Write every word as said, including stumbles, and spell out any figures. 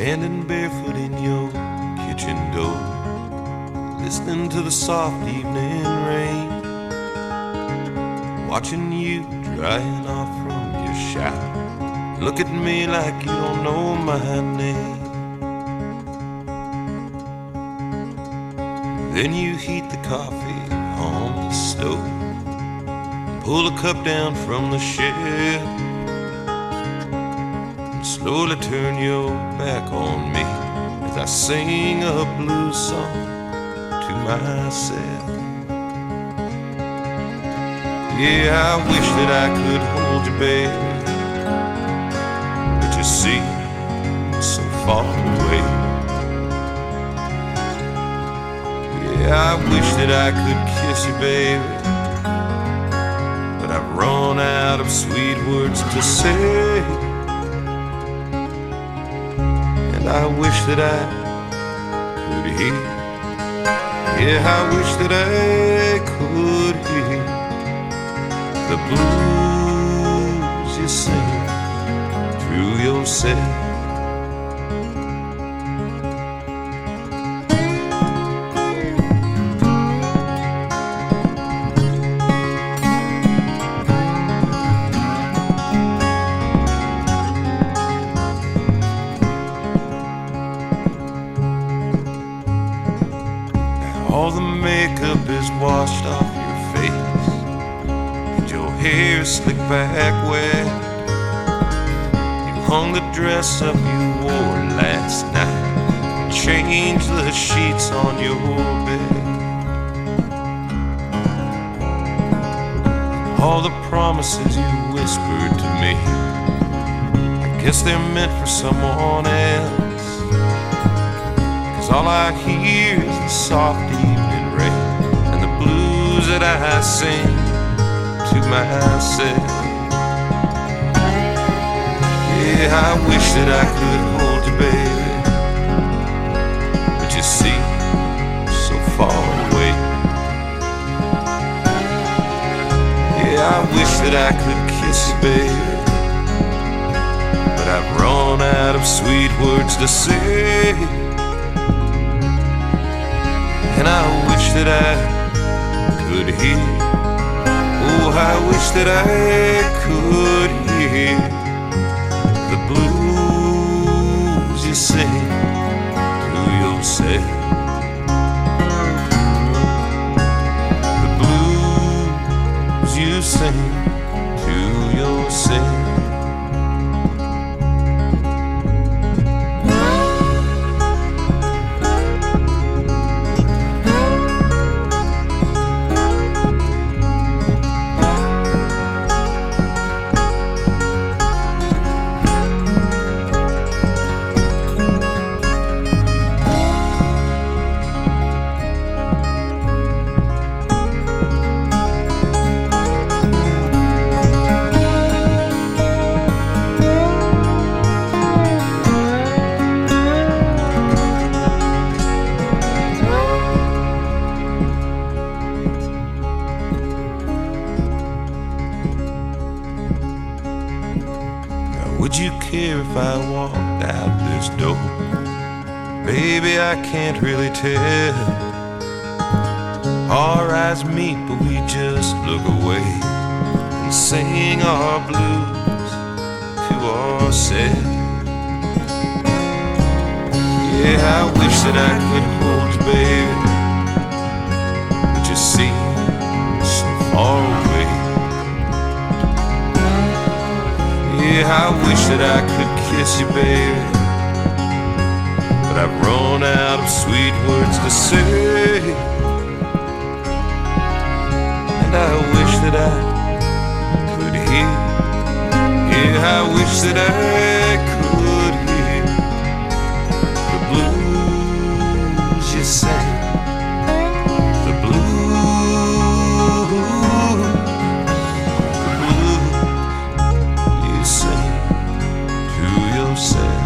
standing barefoot in your kitchen door, listening to the soft evening rain, watching you drying off from your shower. Look at me like you don't know my name. Then you heat the coffee on the stove, pull a cup down from the shelf, and slowly turn your back on me as I sing a blues song to myself. Yeah, I wish that I could hold you, baby, but you see, so far away. Yeah, I wish that I could kiss you, baby, but I've run out of sweet words to say. And I wish that I could hear, yeah, I wish that I could hear the blues you sing through yourself. All the makeup is washed off your face, and your hair is slicked back wet. You hung the dress up you wore last night, and changed the sheets on your bed. All the promises you whispered to me, I guess they're meant for someone else. All I hear is the soft evening rain and the blues that I sing to myself. Yeah, I wish that I could hold you, baby, but you see, so far away. Yeah, I wish that I could kiss you, baby, but I've run out of sweet words to say. And I wish that I could hear, oh, I wish that I could hear the blues you sing to yourself. The blues you sing to yourself. Would you care if I walked out this door? Baby, I can't really tell. Our eyes meet, but we just look away and sing our blues to ourselves. Yeah, I wish that I could hold you, baby, but you see, so far away. Yeah, I wish that I could kiss you, baby, but I've run out of sweet words to say. And I wish that I could hear, yeah, I wish that I could hear the blues you sing, the blues, the blues you sing to yourself.